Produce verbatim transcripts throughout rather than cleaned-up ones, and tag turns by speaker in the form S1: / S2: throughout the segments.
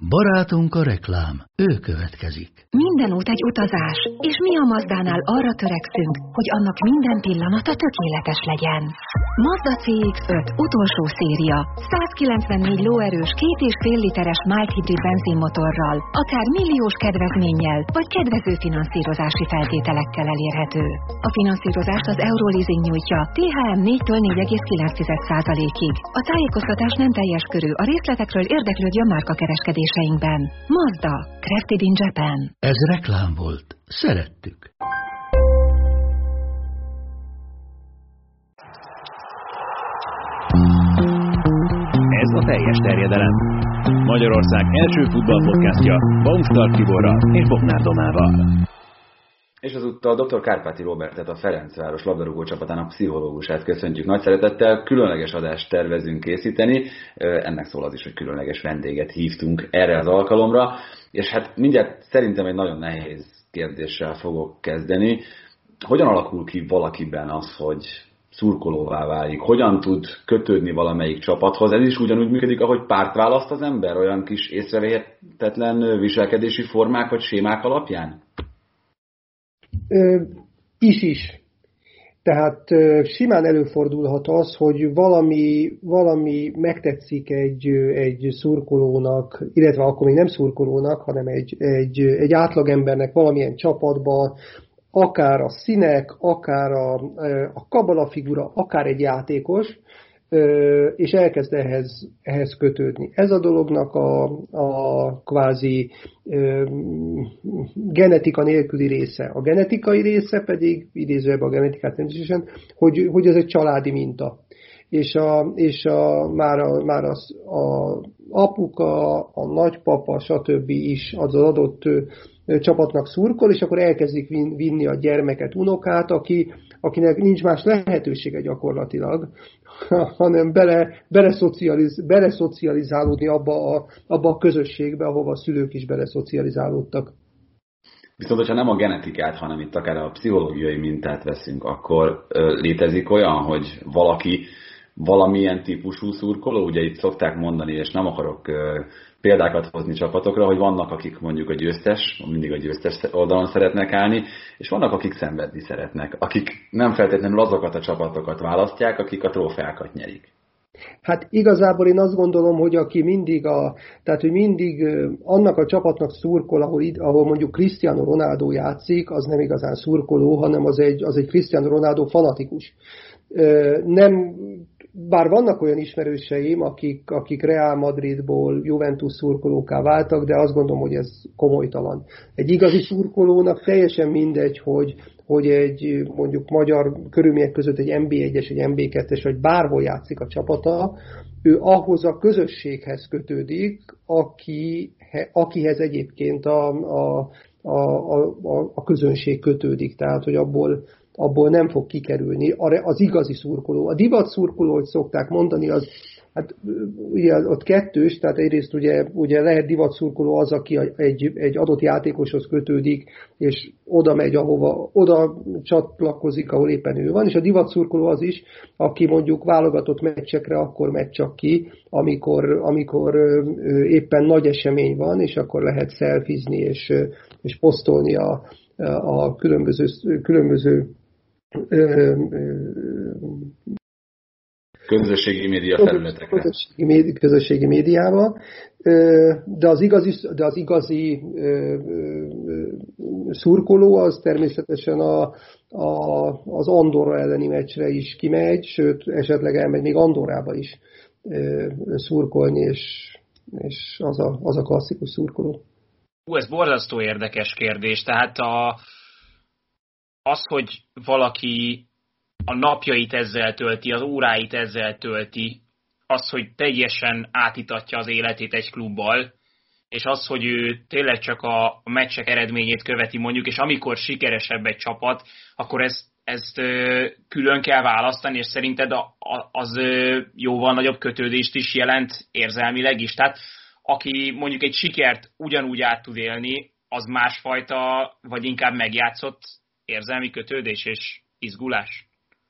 S1: Barátunk a reklám, ő következik.
S2: Minden út egy utazás, és mi a Mazdánál arra törekszünk, hogy annak minden pillanata tökéletes legyen. Mazda cé iksz öt utolsó széria, százkilencvennégy lóerős két és fél literes mild hibrid benzinmotorral, akár milliós kedvezménnyel, vagy kedvező finanszírozási feltételekkel elérhető. A finanszírozást az Euroleasing nyújtja té há em négytől négy egész kilenc százalékig. A tájékoztatás nem teljes körű, a részletekről érdeklődjön márkakereskedéseinkben. Mazda, Crafted in Japan.
S1: Ez reklám volt. Szerettük.
S3: Ez a teljes terjedelem. Magyarország első futballpodcastja Baumstark Tiborral és Bognár Domával.
S4: És azúttal doktor Kárpáti Róbertet, a Ferencváros labdarúgó csapatának pszichológusát köszöntjük nagy szeretettel. Különleges adást tervezünk készíteni, ennek szól az is, hogy különleges vendéget hívtunk erre az alkalomra, és hát mindjárt szerintem egy nagyon nehéz kérdéssel fogok kezdeni. Hogyan alakul ki valakiben az, hogy szurkolóvá válik? Hogyan tud kötődni valamelyik csapathoz? Ez is ugyanúgy működik, ahogy párt választ az ember, olyan kis észrevehetetlen viselkedési formák vagy sémák alapján?
S5: Ö, is is. Tehát ö, simán előfordulhat az, hogy valami, valami megtetszik egy, egy szurkolónak, illetve akkor még nem szurkolónak, hanem egy, egy, egy átlagembernek valamilyen csapatban, akár a színek, akár a, a kabalafigura, akár egy játékos, és elkezd ehhez, ehhez kötődni. Ez a dolognak a, a kvázi ö, genetika nélküli része. A genetikai része pedig, idézőjelben a genetikát természetesen, hogy, hogy ez egy családi minta. És, a, és a, már, a, már az, a apuka, a nagypapa, stb. Is az adott csapatnak szurkol, és akkor elkezdik vin, vinni a gyermeket, unokát, aki, akinek nincs más lehetősége gyakorlatilag, hanem bele, beleszocializ, beleszocializálódni abba a, abba a közösségbe, ahova a szülők is beleszocializálódtak.
S4: Viszont, hogyha nem a genetikát, hanem itt akár a pszichológiai mintát veszünk, akkor ö, létezik olyan, hogy valaki valamilyen típusú szurkoló, ugye itt szokták mondani, és nem akarok ö, példákat hozni csapatokra, hogy vannak, akik mondjuk a győztes, mindig a győztes oldalon szeretnek állni, és vannak, akik szenvedni szeretnek, akik nem feltétlenül azokat a csapatokat választják, akik a trófeákat nyerik.
S5: Hát igazából én azt gondolom, hogy aki mindig, a, tehát, hogy mindig annak a csapatnak szurkol, ahol, ahol mondjuk Cristiano Ronaldo játszik, az nem igazán szurkoló, hanem az egy, az egy Cristiano Ronaldo fanatikus. Nem, bár vannak olyan ismerőseim, akik, akik Real Madridból Juventus szurkolóká váltak, de azt gondolom, hogy ez komolytalan. Egy igazi szurkolónak teljesen mindegy, hogy, hogy egy mondjuk magyar körülmények között egy en bé egyes, egy en bé kettes, vagy bárhol játszik a csapata, ő ahhoz a közösséghez kötődik, aki, akihez egyébként a, a, a, a, a közönség kötődik. Tehát, hogy abból abból nem fog kikerülni az igazi szurkoló. A divat szurkoló, hogy szokták mondani, az hát ugye ott kettős, tehát egyrészt ugye, ugye lehet divat szurkoló az, aki egy, egy adott játékoshoz kötődik, és oda megy, ahova, oda csatlakozik, ahol éppen ő van, és a divat szurkoló az is, aki mondjuk válogatott meccsekre akkor megy csak ki, amikor, amikor éppen nagy esemény van, és akkor lehet szelfizni, és, és posztolni a, a különböző, különböző
S4: közösségi média felületekre.
S5: Közösségi, médi, közösségi médiában, de az igazi, de az igazi szurkoló az természetesen a, a, az Andorra elleni meccsre is kimegy, sőt esetleg elmegy még Andorrába is szurkolni, és, és az, a, az a klasszikus szurkoló.
S6: Hú, ez borzasztó érdekes kérdés, tehát a az, hogy valaki a napjait ezzel tölti, az óráit ezzel tölti, az, hogy teljesen átítatja az életét egy klubbal, és az, hogy ő tényleg csak a meccsek eredményét követi mondjuk, és amikor sikeresebb egy csapat, akkor ezt, ezt külön kell választani, és szerinted az jóval nagyobb kötődést is jelent érzelmileg is. Tehát aki mondjuk egy sikert ugyanúgy át tud élni, az másfajta, vagy inkább megjátszott érzelmi kötődés és izgulás?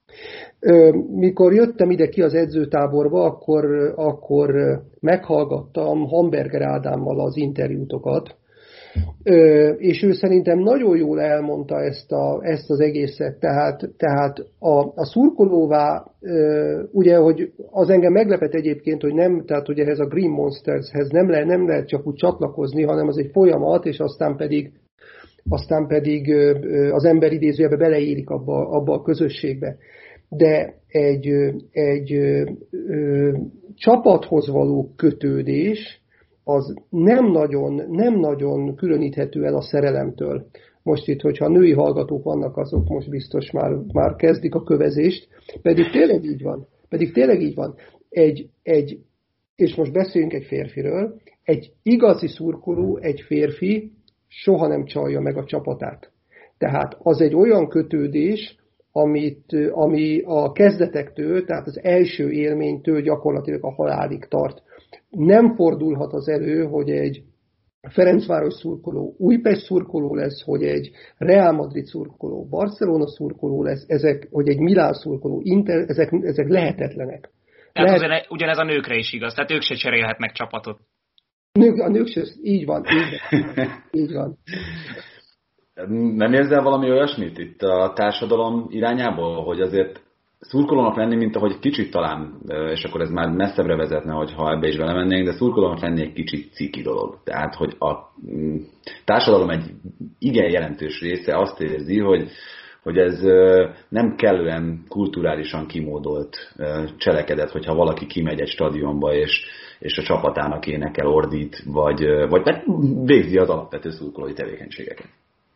S5: Mikor jöttem ide ki az edzőtáborba, akkor, akkor meghallgattam Hamburger Ádámmal az interjútokat, és ő szerintem nagyon jól elmondta ezt, a, ezt az egészet, tehát, tehát a, a szurkolóvá, ugye, hogy az engem meglepett egyébként, hogy nem, tehát ugye ez a Green Monstershez nem, le, nem lehet csak úgy csatlakozni, hanem az egy folyamat, és aztán pedig, aztán pedig az ember idézőjebe beleérik abba, abba a közösségbe. De egy, egy ö, csapathoz való kötődés az nem nagyon, nem nagyon különíthető el a szerelemtől. Most itt, hogyha női hallgatók vannak, azok most biztos már, már kezdik a kövezést, pedig tényleg így van. Pedig tényleg így van. Egy, egy, és most beszéljünk egy férfiről, egy igazi szurkoló, egy férfi soha nem csalja meg a csapatát. Tehát az egy olyan kötődés, amit, ami a kezdetektől, tehát az első élménytől gyakorlatilag a halálig tart. Nem fordulhat az elő, hogy egy Ferencváros szurkoló Újpest szurkoló lesz, hogy egy Real Madrid szurkoló Barcelona szurkoló lesz, ezek, hogy egy Milán szurkoló Inter, ezek, ezek lehetetlenek.
S6: Tehát Lehet... ugyanez a nőkre is igaz, tehát ők se cserélhetnek csapatot.
S5: Nők, a nők se, így van, így van. Így van.
S4: Nem érzel valami olyasmit itt a társadalom irányából, hogy azért szurkolónak lenni, mint ahogy kicsit talán, és akkor ez már messzebbre vezetne, hogyha ebbe is belemennénk, de szurkolónak lenni egy kicsit ciki dolog. Tehát, hogy a társadalom egy igen jelentős része azt érzi, hogy, hogy ez nem kellően kulturálisan kimódolt cselekedet, hogyha valaki kimegy egy stadionba, és, és a csapatának énekel, ordít, vagy, vagy végzi az alapvető szurkolói tevékenységeket.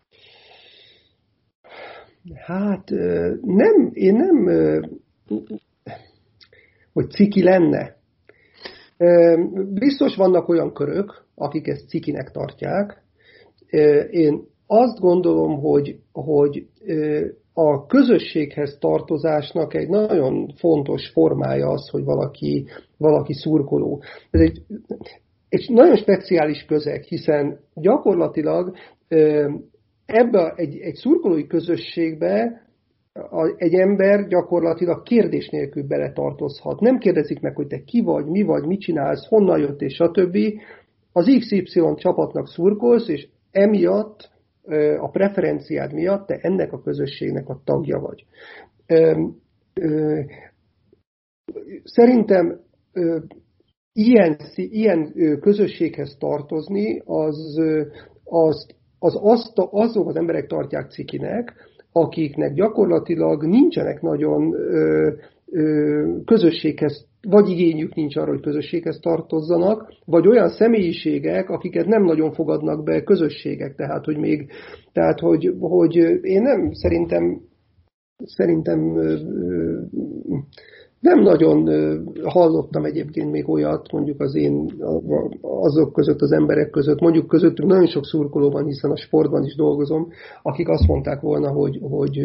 S5: Hát nem, én nem, hogy ciki lenne. Biztos vannak olyan körök, akik ezt cikinek tartják. Én azt gondolom, hogy, hogy a közösséghez tartozásnak egy nagyon fontos formája az, hogy valaki, valaki szurkoló. Ez egy, egy nagyon speciális közeg, hiszen gyakorlatilag ebbe egy, egy szurkolói közösségbe egy ember gyakorlatilag kérdés nélkül beletartozhat. Nem kérdezik meg, hogy te ki vagy, mi vagy, mit csinálsz, honnan jött, és stb. Az iksz ipszilon csapatnak szurkolsz, és emiatt, a preferenciád miatt te ennek a közösségnek a tagja vagy. Szerintem ilyen, ilyen közösséghez tartozni, az, az Az azt, azok az emberek tartják cikinek, akiknek gyakorlatilag nincsenek nagyon ö, ö, közösséghez, vagy igényük nincs arra, hogy közösséghez tartozzanak, vagy olyan személyiségek, akiket nem nagyon fogadnak be közösségek. Tehát, hogy még, tehát, hogy, hogy én nem szerintem, szerintem ö, ö, nem nagyon hallottam egyébként még olyat, mondjuk az én, azok között, az emberek között, mondjuk közöttük nagyon sok szurkoló van, hiszen a sportban is dolgozom, akik azt mondták volna, hogy, hogy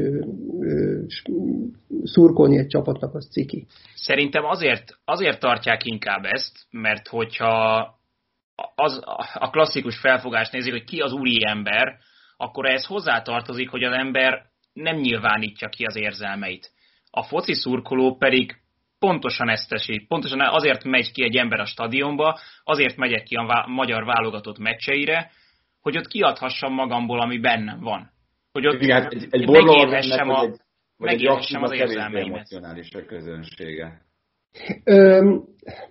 S5: szurkolni egy csapatnak az ciki.
S6: Szerintem azért, azért tartják inkább ezt, mert hogyha az, a klasszikus felfogást nézik, hogy ki az úriember, akkor ehhez hozzátartozik, hogy az ember nem nyilvánítja ki az érzelmeit. A foci szurkoló pedig pontosan ezt teszi. Pontosan azért megy ki egy ember a stadionba, azért megyek ki a vá- magyar válogatott meccseire, hogy ott kiadhassam magamból, ami bennem van. Hogy ott
S4: igen, egy, egy
S6: megérhessem,
S4: ennek,
S6: a,
S4: egy,
S6: megérhessem az érzelmeimet.
S4: Emocionális a közönsége.
S5: Öm,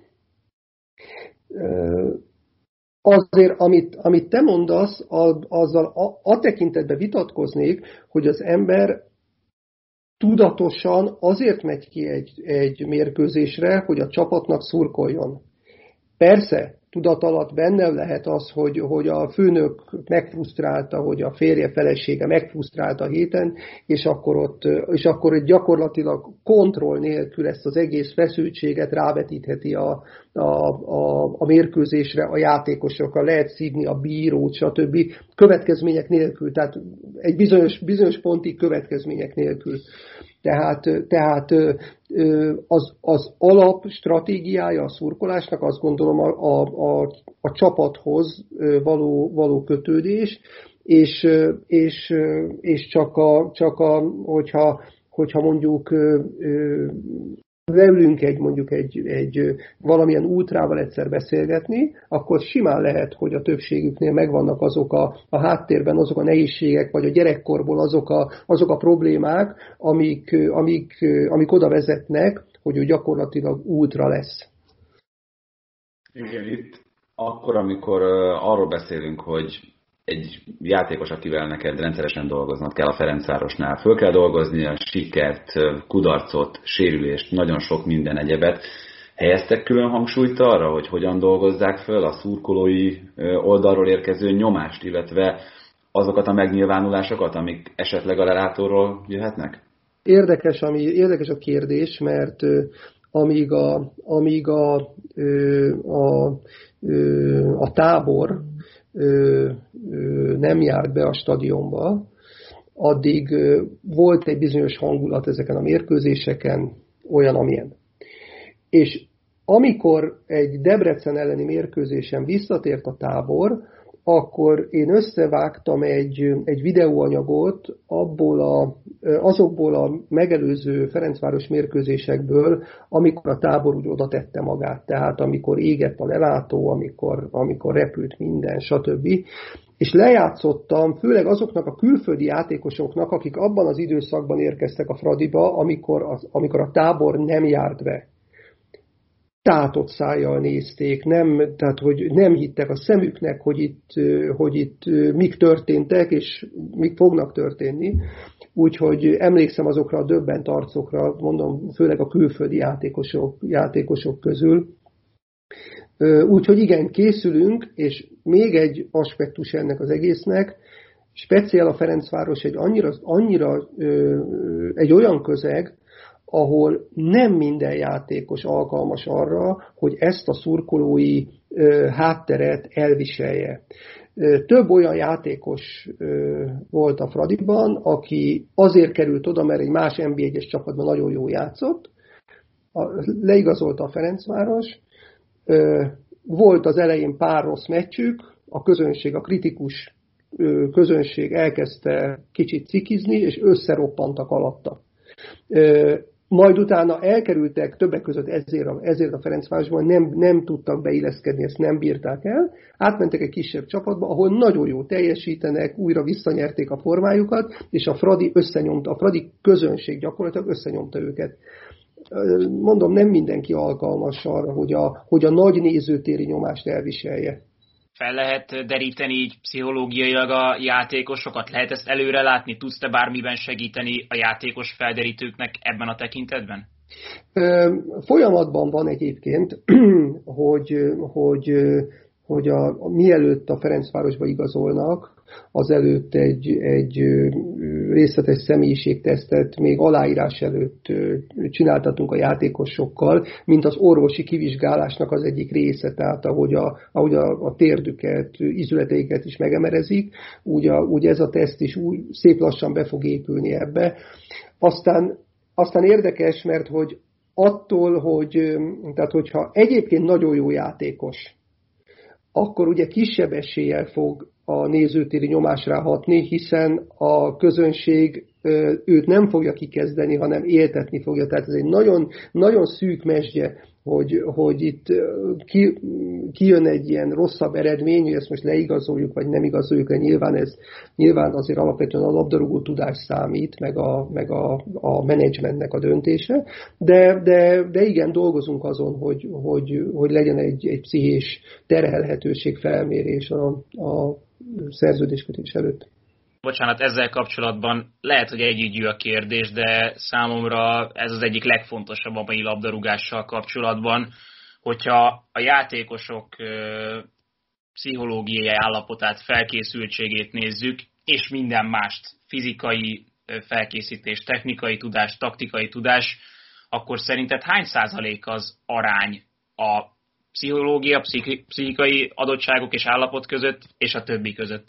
S5: ö, azért, amit, amit te mondasz, azzal a, a tekintetben vitatkoznék, hogy az ember tudatosan azért megy ki egy, egy mérkőzésre, hogy a csapatnak szurkoljon. Persze, tudat alatt benne lehet az, hogy, hogy a főnök megfrusztrálta, hogy a férje felesége megfrusztrálta a héten, és akkor ott, és akkor ott gyakorlatilag kontroll nélkül ezt az egész feszültséget rávetítheti a, a, a, a mérkőzésre, a játékosokra, lehet szívni a bírót, stb. Következmények nélkül, tehát egy bizonyos, bizonyos pontig következmények nélkül. Tehát, tehát az, az alap stratégiája a szurkolásnak azt gondolom a, a, a, a csapathoz való, való kötődés, és, és, és csak, a, csak a, hogyha, hogyha mondjuk leülünk egy, mondjuk egy, egy valamilyen ultrával egyszer beszélgetni, akkor simán lehet, hogy a többségüknél megvannak azok a, a háttérben azok a nehézségek, vagy a gyerekkorból azok a, azok a problémák, amik, amik, amik oda vezetnek, hogy ő gyakorlatilag ultra lesz.
S4: Igen, itt akkor, amikor arról beszélünk, hogy egy játékos, akivel neked rendszeresen dolgoznod kell a Ferencvárosnál, föl kell dolgozni a sikert, kudarcot, sérülést, nagyon sok minden egyebet. Helyeztek külön hangsúlyt arra, hogy hogyan dolgozzák föl a szurkolói oldalról érkező nyomást, illetve azokat a megnyilvánulásokat, amik esetleg a lelátóról jöhetnek? Érdekes,
S5: ami, érdekes a kérdés, mert amíg a, amíg a, a, a tábor Ö, ö, nem járt be a stadionba, addig ö, volt egy bizonyos hangulat ezeken a mérkőzéseken, olyan, amilyen. És amikor egy Debrecen elleni mérkőzésen visszatért a tábor, akkor én összevágtam egy, egy videóanyagot abból a, azokból a megelőző Ferencváros mérkőzésekből, amikor a tábor úgy oda tette magát. Tehát amikor égett a lelátó, amikor, amikor repült minden, stb. És lejátszottam főleg azoknak a külföldi játékosoknak, akik abban az időszakban érkeztek a Fradiba, amikor, az, amikor a tábor nem járt be. Tátott szájjal nézték, nem, tehát hogy nem hittek a szemüknek, hogy itt, hogy itt mik történtek, és mik fognak történni. Úgyhogy emlékszem azokra a döbbent arcokra, mondom, főleg a külföldi játékosok, játékosok közül. Úgyhogy igen, készülünk, és még egy aspektus ennek az egésznek, speciál a Ferencváros egy annyira, annyira egy olyan közeg, ahol nem minden játékos alkalmas arra, hogy ezt a szurkolói ö, hátteret elviselje. Ö, több olyan játékos ö, volt a Fradiban, aki azért került oda, mert egy más en bé egyes csapatban nagyon jól játszott, a, leigazolta a Ferencváros, ö, volt az elején pár rossz meccsük, a közönség, a kritikus ö, közönség elkezdte kicsit cikizni, és összeroppantak alatta. Ö, Majd utána elkerültek többek között ezért a, ezért a Ferencvárosban, nem, nem tudtak beilleszkedni, ezt nem bírták el. Átmentek egy kisebb csapatba, ahol nagyon jó teljesítenek, újra visszanyerték a formájukat, és a Fradi összenyomta, a Fradi közönség gyakorlatilag összenyomta őket. Mondom, nem mindenki alkalmas arra, hogy a, hogy a nagy nézőtéri nyomást elviselje.
S6: Fel lehet deríteni így pszichológiailag a játékosokat? Lehet ezt előre látni? Tudsz te bármiben segíteni a játékos felderítőknek ebben a tekintetben?
S5: Folyamatban van egyébként, hogy, hogy, hogy a, mielőtt a Ferencvárosba igazolnak, azelőtt egy, egy részletes személyiségtesztet még aláírás előtt csináltatunk a játékosokkal, mint az orvosi kivizsgálásnak az egyik része, tehát ahogy a, ahogy a, a térdüket, izületeiket is megemerezik, úgy, a, úgy ez a teszt is úgy szép lassan be fog épülni ebbe. Aztán, aztán érdekes, mert hogy attól, hogy tehát hogyha egyébként nagyon jó játékos, akkor ugye kisebb eséllyel fog a nézőtéri nyomásra hatni, hiszen a közönség őt nem fogja kikezdeni, hanem éltetni fogja. Tehát ez egy nagyon, nagyon szűk mesdje, hogy, hogy itt ki, kijön egy ilyen rosszabb eredmény, hogy ezt most leigazoljuk, vagy nem igazoljuk le. Nyilván, ez, nyilván azért alapvetően a labdarúgó tudás számít, meg a, meg a, a menedzsmentnek a döntése, de, de, de igen, dolgozunk azon, hogy, hogy, hogy legyen egy, egy pszichés terhelhetőség felmérés a, a szerződéskötés előtt.
S6: Bocsánat, ezzel kapcsolatban lehet, hogy együgyű a kérdés, de számomra ez az egyik legfontosabb a mai labdarúgással kapcsolatban, hogyha a játékosok pszichológiai állapotát, felkészültségét nézzük, és minden mást, fizikai felkészítés, technikai tudás, taktikai tudás, akkor szerinted hány százalék az arány a pszichológia, pszichikai adottságok és állapot között, és a többi között?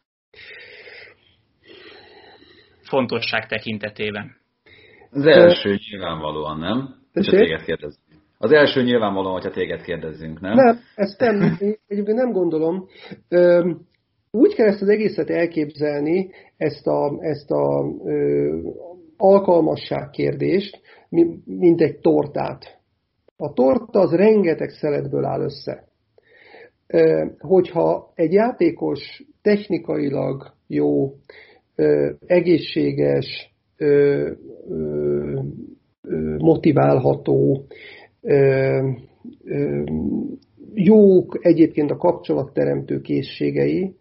S6: Fontosság tekintetében.
S4: Az első nyilvánvalóan, nem? Ha téged kérdezzünk. Az első nyilvánvalóan, hogyha téged kérdezzünk, nem?
S5: Nem, ezt nem, egyébként nem gondolom. Úgy kell ezt az egészet elképzelni, ezt a, ezt a alkalmasság kérdést, mint egy tortát. A torta az rengeteg szeletből áll össze. Hogyha egy játékos technikailag jó, egészséges, motiválható, jók egyébként a kapcsolatteremtő készségei,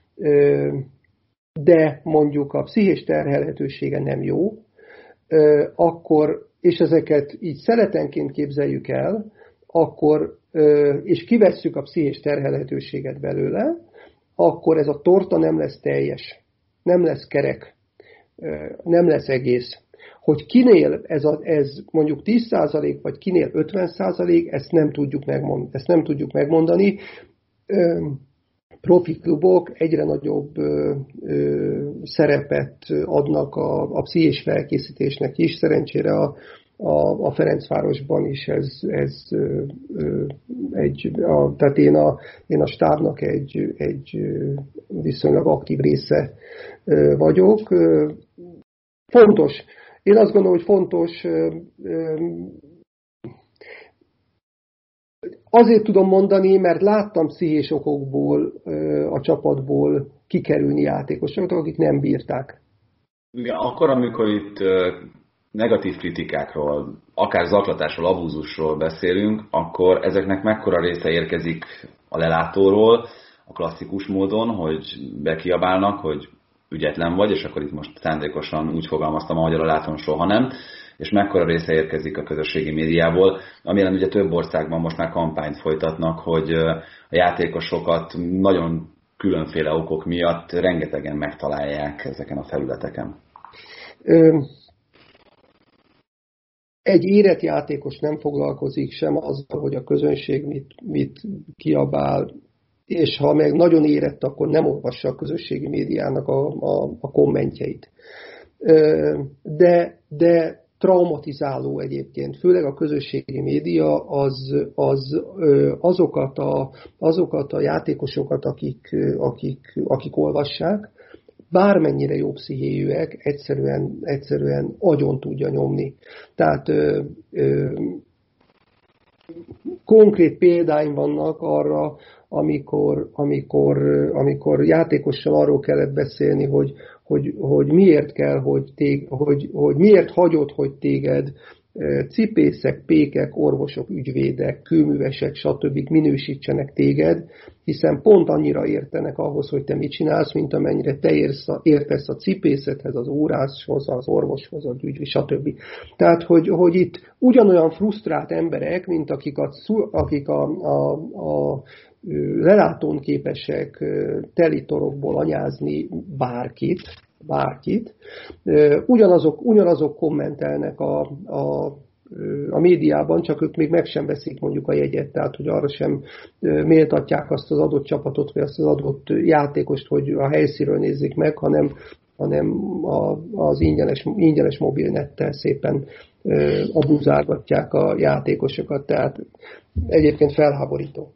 S5: de mondjuk a pszichés terhelhetősége nem jó, akkor, és ezeket így szeletenként képzeljük el, akkor, és kivesszük a pszichés terhelhetőséget belőle, akkor ez a torta nem lesz teljes, nem lesz kerek, nem lesz egész. Hogy kinél ez, a, ez mondjuk tíz százalék, vagy kinél ötven százalék, ezt nem tudjuk megmondani. Ezt nem tudjuk megmondani. Profi klubok egyre nagyobb ö, ö, szerepet adnak a, a pszichés felkészítésnek is. Szerencsére a, a, a Ferencvárosban is ez, ez ö, ö, egy, a, tehát én a, én a stábnak egy, egy viszonylag aktív része ö, vagyok. Ö, fontos. Én azt gondolom, hogy fontos, ö, ö, azért tudom mondani, mert láttam pszichés okokból a csapatból kikerülni játékosokat, akik nem bírták.
S4: Igen, akkor, amikor itt negatív kritikákról, akár zaklatásról, abúzusról beszélünk, akkor ezeknek mekkora része érkezik a lelátóról, a klasszikus módon, hogy bekiabálnak, hogy ügyetlen vagy, és akkor itt most szándékosan úgy fogalmaztam, ahogy a lelátón soha nem, és mekkora része érkezik a közösségi médiából, amilyen ugye több országban most már kampányt folytatnak, hogy a játékosokat nagyon különféle okok miatt rengetegen megtalálják ezeken a felületeken.
S5: Egy érett játékos nem foglalkozik sem azzal, hogy a közönség mit, mit kiabál, és ha meg nagyon érett, akkor nem olvassa a közösségi médiának a, a, a kommentjeit. De, de traumatizáló egyébként, főleg a közösségi média az, az azokat, a, azokat a játékosokat, akik, akik, akik olvassák, bármennyire jó pszichéjűek, egyszerűen, egyszerűen agyon tudja nyomni. Tehát ö, ö, konkrét példáim vannak arra, amikor, amikor, amikor játékossal arról kellett beszélni, hogy, hogy, hogy miért kell, hogy, tég, hogy, hogy miért hagyod, hogy téged cipészek, pékek, orvosok, ügyvédek, kőművesek, stb. Minősítsenek téged, hiszen pont annyira értenek ahhoz, hogy te mit csinálsz, mint amennyire te érsz a, értesz a cipészethez, az óráshoz, az orvoshoz, az ügyvéd, stb. Tehát, hogy, hogy itt ugyanolyan frusztrált emberek, mint akik a, akik a, a, a lelátón képesek telitorokból anyázni bárkit, bárkit. Ugyanazok, ugyanazok kommentelnek a, a, a médiában, csak ők még meg sem veszik mondjuk a jegyet, tehát hogy arra sem méltatják azt az adott csapatot, vagy azt az adott játékost, hogy a helyszínről nézzék meg, hanem, hanem a, az ingyenes, ingyenes mobilnettel szépen abuzálgatják a játékosokat, tehát egyébként felháborító.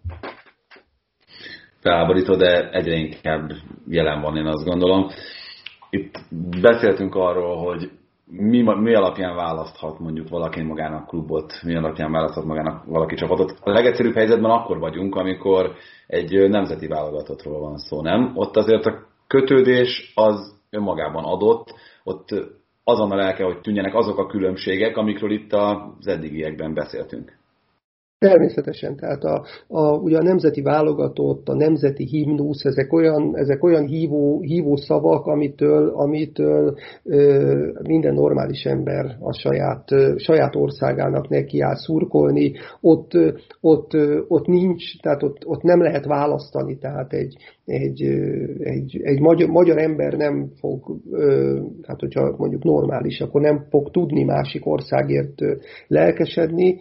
S4: Felháborító, de egyre inkább jelen van, én azt gondolom. Itt beszéltünk arról, hogy mi, mi alapján választhat mondjuk valaki magának klubot, mi alapján választhat magának valaki csapatot. A legegyszerűbb helyzetben akkor vagyunk, amikor egy nemzeti válogatottról van szó, nem? Ott azért a kötődés az önmagában adott, ott azonnal el kell, hogy tűnjenek azok a különbségek, amikről itt az eddigiekben beszéltünk.
S5: Természetesen, tehát a, a, ugye a nemzeti válogatott, a nemzeti himnusz, ezek olyan, ezek olyan hívó, hívó szavak, amitől, amitől ö, minden normális ember a saját, ö, saját országának neki áll szurkolni. Ott, ö, ott, ö, ott nincs, tehát ott, ott nem lehet választani, tehát egy, egy, ö, egy, egy magyar, magyar ember nem fog, ö, hát hogyha mondjuk normális, akkor nem fog tudni másik országért ö, lelkesedni.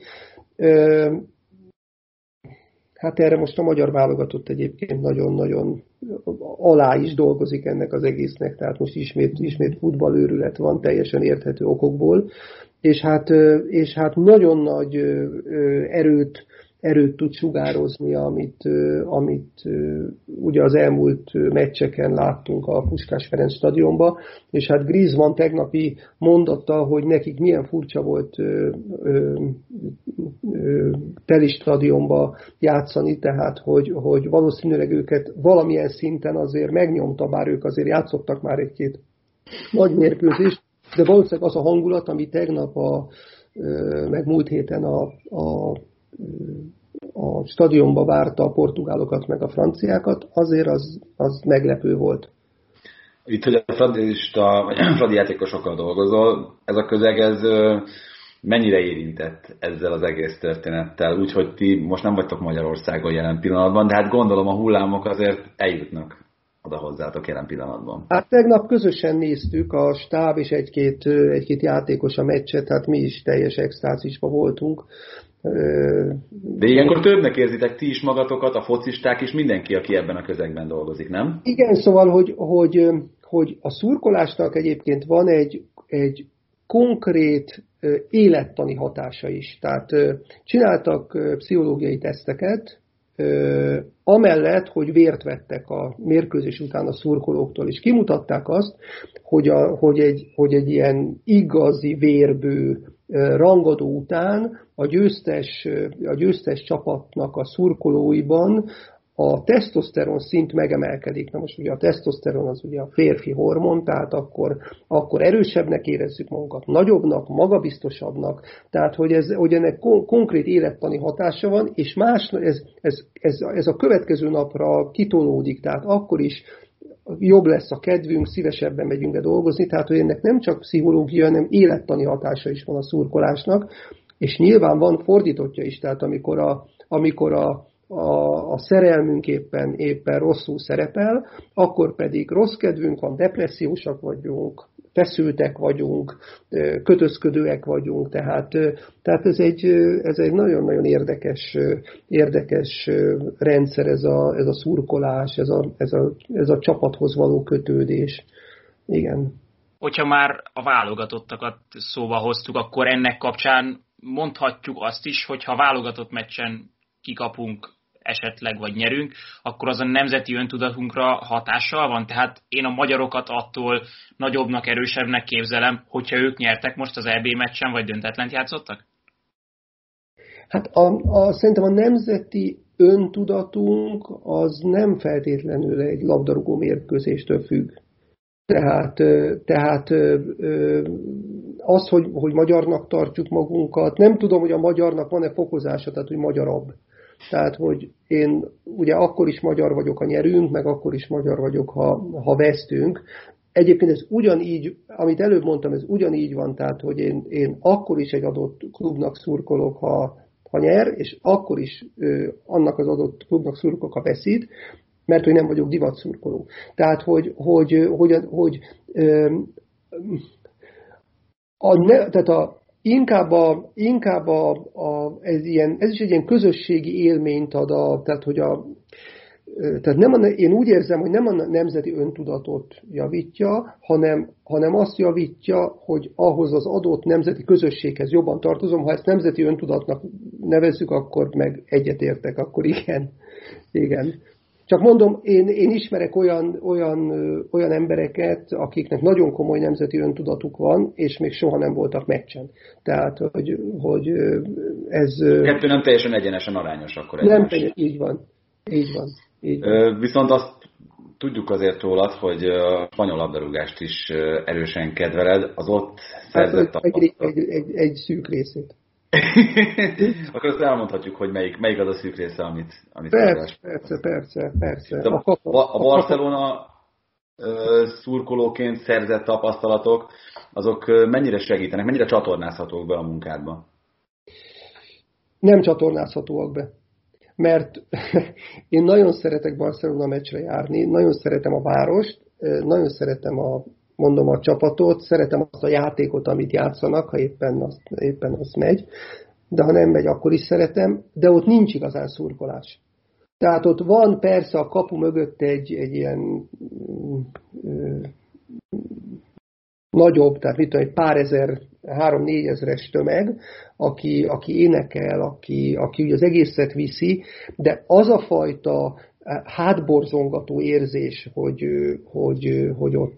S5: Hát erre most a magyar válogatott egyébként nagyon-nagyon alá is dolgozik ennek az egésznek, tehát most ismét, ismét futballőrület van teljesen érthető okokból, és hát, és hát nagyon nagy erőt, erőt tud sugározni, amit, amit ugye az elmúlt meccseken láttunk a Puskás Ferenc stadionban, és hát Griezmann tegnapi mondata, hogy nekik milyen furcsa volt ö, ö, ö, teli stadionba játszani, tehát hogy, hogy valószínűleg őket valamilyen szinten azért megnyomta, bár ők azért játszottak már egy-két nagy mérkőzést, de valószínűleg az a hangulat, ami tegnap a, meg múlt héten a, a, a stadionba várta a portugálokat meg a franciákat, azért az, az meglepő volt.
S4: Itt, hogy a fradista, vagy a fradi játékosokkal dolgozol, ez a közeg, ez mennyire érintett ezzel az egész történettel? Úgyhogy ti most nem vagytok Magyarországon jelen pillanatban, de hát gondolom a hullámok azért eljutnak oda hozzátok jelen pillanatban. Hát
S5: tegnap közösen néztük a stáb és egy-két, egy-két játékos a meccset, hát mi is teljes extázisban voltunk.
S4: De ilyenkor többnek érzitek ti is magatokat, a focisták is, mindenki, aki ebben a közegben dolgozik, nem?
S5: Igen, szóval, hogy, hogy, hogy a szurkolásnak egyébként van egy, egy konkrét élettani hatása is. Tehát csináltak pszichológiai teszteket, amellett, hogy vért vettek a mérkőzés után a szurkolóktól, és kimutatták azt, hogy, a, hogy, egy, hogy egy ilyen igazi vérbő rangadó után a győztes, a győztes csapatnak a szurkolóiban a tesztoszteron szint megemelkedik. Na most ugye a tesztoszteron az ugye a férfi hormon, tehát akkor, akkor erősebbnek érezzük magunkat, nagyobbnak, magabiztosabbnak, tehát hogy, ez, hogy ennek kon- konkrét élettani hatása van, és más, ez, ez, ez, ez a következő napra kitolódik, tehát akkor is jobb lesz a kedvünk, szívesebben megyünk be dolgozni, tehát hogy ennek nem csak pszichológia, hanem élettani hatása is van a szurkolásnak, és nyilván van fordítottja is, tehát amikor a, amikor a A, a szerelmünk éppen, éppen rosszul szerepel, akkor pedig rossz kedvünk van, depressziósak vagyunk, feszültek vagyunk, kötözködőek vagyunk, tehát, tehát ez, egy, ez egy nagyon-nagyon érdekes, érdekes rendszer, ez a, ez a szurkolás, ez a, ez, a, ez a csapathoz való kötődés. Igen.
S6: Hogyha már a válogatottakat szóba hoztuk, akkor ennek kapcsán mondhatjuk azt is, hogy ha válogatott meccsen kikapunk esetleg, vagy nyerünk, akkor az a nemzeti öntudatunkra hatással van. Tehát én a magyarokat attól nagyobbnak, erősebbnek képzelem, hogyha ők nyertek most az é bé meccsen, vagy döntetlent játszottak?
S5: Hát a, a, szerintem a nemzeti öntudatunk az nem feltétlenül egy labdarúgó mérkőzéstől függ. Tehát, tehát az, hogy, hogy magyarnak tartjuk magunkat, nem tudom, hogy a magyarnak van-e fokozása, tehát hogy magyarabb. Tehát, hogy én ugye akkor is magyar vagyok, ha nyerünk, meg akkor is magyar vagyok, ha, ha vesztünk. Egyébként ez ugyanígy, amit előbb mondtam, ez ugyanígy van, tehát, hogy én, én akkor is egy adott klubnak szurkolok, ha, ha nyer, és akkor is ö, annak az adott klubnak szurkolok, ha veszít, mert hogy nem vagyok divatszurkoló. Tehát, hogy, hogy, hogy, hogy ö, a, ne, tehát a Inkább, a, inkább a, a, ez, ilyen, ez is egy ilyen közösségi élményt ad, a, tehát, hogy a, tehát nem a, én úgy érzem, hogy nem a nemzeti öntudatot javítja, hanem, hanem azt javítja, hogy ahhoz az adott nemzeti közösséghez jobban tartozom. Ha ezt nemzeti öntudatnak nevezzük, akkor meg egyetértek, akkor igen. igen. Csak mondom, én, én ismerek olyan, olyan, olyan embereket, akiknek nagyon komoly nemzeti öntudatuk van, és még soha nem voltak meccsen. Tehát, hogy, hogy ez...
S4: Kettő nem teljesen egyenesen arányos akkor
S5: egymás. Nem teljesen, így van. Így van. Így van.
S4: Viszont azt tudjuk azért rólad, hogy a spanyol labdarúgást is erősen kedveled, az ott szerzett
S5: hát, egy, egy, egy, egy szűk részét.
S4: Akkor azt elmondhatjuk, hogy melyik, melyik az a szűk része, amit... amit
S5: persze, persze, persze, persze.
S4: A, a, a Barcelona szurkolóként szerzett tapasztalatok, azok mennyire segítenek, mennyire csatornázhatók be a munkádba?
S5: Nem csatornázhatóak be. Mert én nagyon szeretek Barcelona meccsre járni, nagyon szeretem a várost, nagyon szeretem a mondom a csapatot, szeretem azt a játékot, amit játszanak, ha éppen az, éppen az megy, de ha nem megy, akkor is szeretem, de ott nincs igazán szurkolás. Tehát ott van persze a kapu mögött egy, egy ilyen ö, nagyobb, tehát mit tudom, egy pár ezer három-négy ezres tömeg, aki, aki énekel, aki, aki ugye az egészet viszi, de az a fajta hátborzongató érzés, hogy, hogy, hogy ott,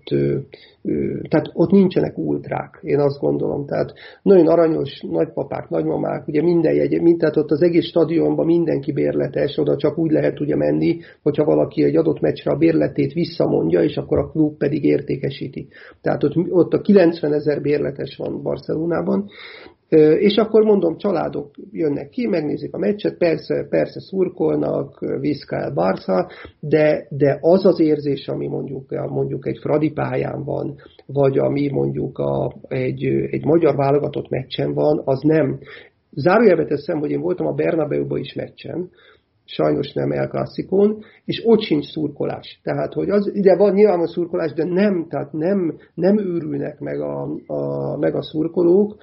S5: tehát ott nincsenek ultrák, én azt gondolom. Tehát nagyon aranyos nagypapák, nagymamák, ugye minden jegy, mind, tehát ott az egész stadionban mindenki bérletes, oda csak úgy lehet ugye menni, hogyha valaki egy adott meccsre a bérletét visszamondja, és akkor a klub pedig értékesíti. Tehát ott, ott a kilencvenezer bérletes van Barcelonában, és akkor mondom, családok jönnek ki, megnézik a meccset, persze, persze szurkolnak, Vizcaya Barca, de, de az az érzés, ami mondjuk, mondjuk egy Fradi pályán van, vagy ami mondjuk a, egy, egy magyar válogatott meccsen van, az nem. Zárójelbe teszem, hogy én voltam a Bernabéuban is meccsen, sajnos nem El Clasicón, és ott sincs szurkolás. Tehát, hogy az, ide van nyilván a szurkolás, de nem, tehát nem, nem őrülnek meg a, a, meg a szurkolók.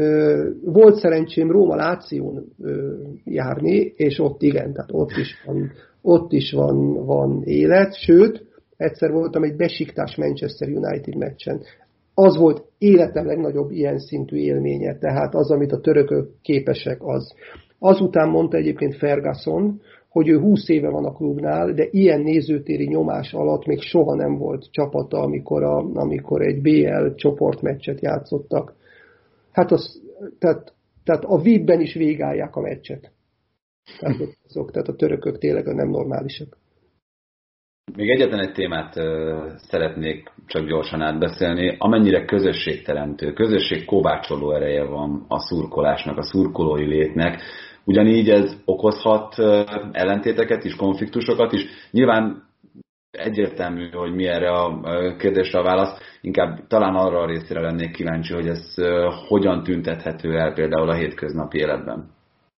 S5: Volt szerencsém Róma Láción járni, és ott igen, tehát ott is van, ott is van, van élet, sőt, egyszer voltam egy Besiktas Manchester United meccsen. Az volt életem legnagyobb ilyen szintű élménye, tehát az, amit a törökök képesek, az. Azután mondta egyébként Ferguson, hogy ő húsz éve van a klubnál, de ilyen nézőtéri nyomás alatt még soha nem volt csapata, amikor, a, amikor egy bé el csoportmeccset játszottak. Hát az, tehát, tehát a vé i pé-ben is végálják a meccset. Tehát, azok, tehát a törökök tényleg nem normálisak.
S4: Még egyetlen egy témát uh, szeretnék csak gyorsan átbeszélni. Amennyire közösségteremtő, közösségkovácsoló ereje van a szurkolásnak, a szurkolói létnek, ugyanígy ez okozhat uh, ellentéteket is, konfliktusokat is. Nyilván egyértelmű, hogy mi erre a kérdésre a válasz. Inkább talán arra a részére lennék kíváncsi, hogy ez uh, hogyan tüntethető el például a hétköznapi életben.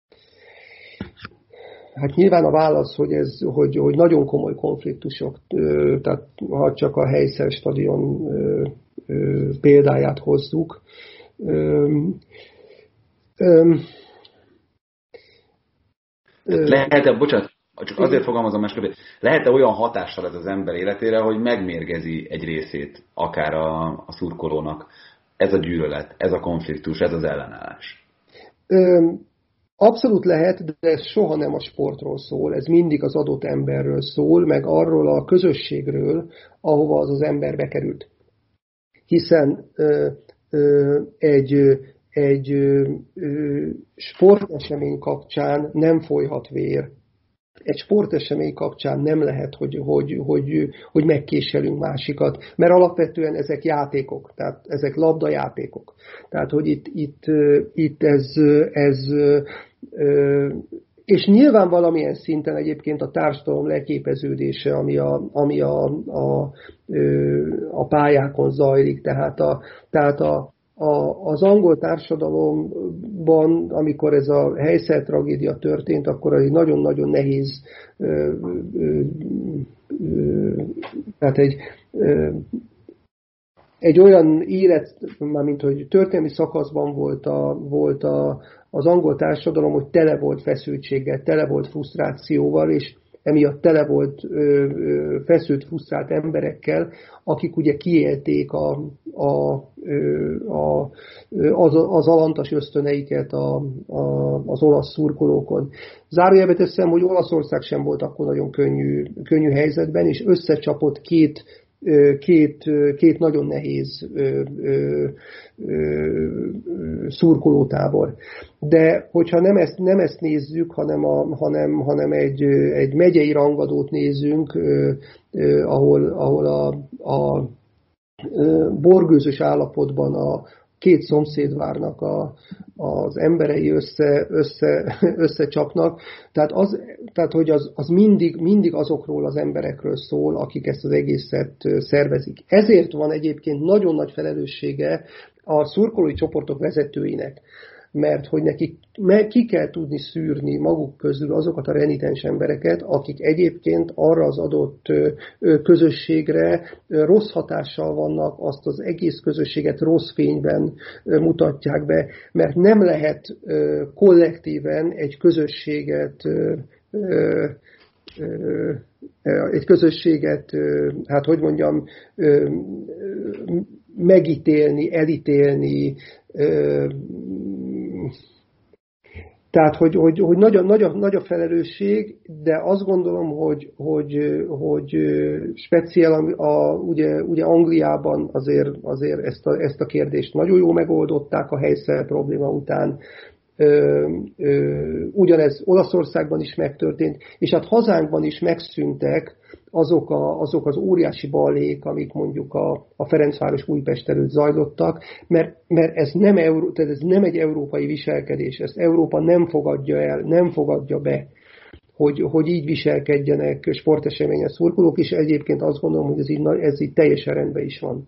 S5: Hát nyilván a válasz, hogy, ez, hogy, hogy nagyon komoly konfliktusok, tehát ha csak a Heysel stadion példáját hozzuk.
S4: Lehet-e, bocsánat, csak azért fogalmazom másképp, lehet-e olyan hatással ez az ember életére, hogy megmérgezi egy részét akár a, a szurkolónak ez a gyűlölet, ez a konfliktus, ez az ellenállás?
S5: Abszolút lehet, de ez soha nem a sportról szól, ez mindig az adott emberről szól, meg arról a közösségről, ahova az az ember bekerült. Hiszen ö, ö, egy, egy ö, sportesemény kapcsán nem folyhat vér. Egy sportesemény kapcsán nem lehet, hogy, hogy, hogy, hogy megkéselünk másikat, mert alapvetően ezek játékok, tehát ezek labdajátékok. Tehát, hogy itt, itt, itt ez, ez és nyilván valamilyen szinten egyébként a társadalom leképeződése, ami a, ami a, a, a pályákon zajlik, tehát, a, tehát a, a, az angol társadalomban, amikor ez a Heysel tragédia történt, akkor egy nagyon-nagyon nehéz, ö, ö, ö, tehát egy, ö, egy olyan élet, mármint hogy történelmi szakaszban volt, a, volt a, az angol társadalom, hogy tele volt feszültséggel, tele volt frusztrációval, és emiatt tele volt ö, ö, feszült, frusztrált emberekkel, akik ugye kiélték a, a, a, az, az alantas ösztöneiket a, a, az olasz szurkolókon. Zárójelbe teszem, hogy Olaszország sem volt akkor nagyon könnyű, könnyű helyzetben, és összecsapott két Két, két nagyon nehéz ö, ö, ö, szurkolótábor. De hogyha nem ezt, nem ezt nézzük, hanem, a, hanem, hanem egy, egy megyei rangadót nézzünk, ö, ö, ahol, ahol a, a borgőzös állapotban a két szomszédvárnak a, az emberei össze, össze, összecsapnak. Tehát, az, tehát hogy az, az mindig, mindig azokról az emberekről szól, akik ezt az egészet szervezik. Ezért van egyébként nagyon nagy felelőssége a szurkolói csoportok vezetőinek, mert hogy nekik ki kell tudni szűrni maguk közül azokat a renitens embereket, akik egyébként arra az adott közösségre rossz hatással vannak, azt az egész közösséget rossz fényben mutatják be, mert nem lehet kollektíven egy közösséget egy közösséget, hát hogy mondjam, megítélni, elítélni, Tehát, hogy, hogy, hogy nagy, a, nagy, a, nagy a felelősség, de azt gondolom, hogy, hogy, hogy speciál a, a, ugye, ugye Angliában azért, azért ezt, a, ezt a kérdést nagyon jól megoldották a helyszer probléma után. Ö, ö, ugyanez Olaszországban is megtörtént, és hát hazánkban is megszűntek azok, a, azok az óriási ballék, amik mondjuk a, a Ferencváros Újpest előtt zajlottak, mert, mert ez, nem Euró, tehát ez nem egy európai viselkedés, ezt Európa nem fogadja el, nem fogadja be, hogy, hogy így viselkedjenek sporteseményen szurkolók, és egyébként azt gondolom, hogy ez így, ez így teljesen rendben is van.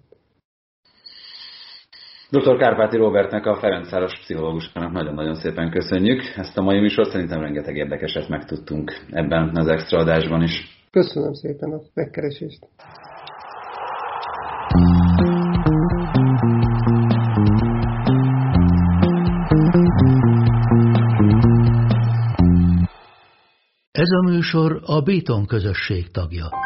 S4: doktor Kárpáti Róbertnek, a Ferencváros pszichológusnak nagyon-nagyon szépen köszönjük. Ezt a mai műsort szerintem rengeteg érdekeset megtudtunk ebben az extra adásban is.
S5: Köszönöm szépen a megkeresést.
S1: Ez a műsor a Béton közösség tagja.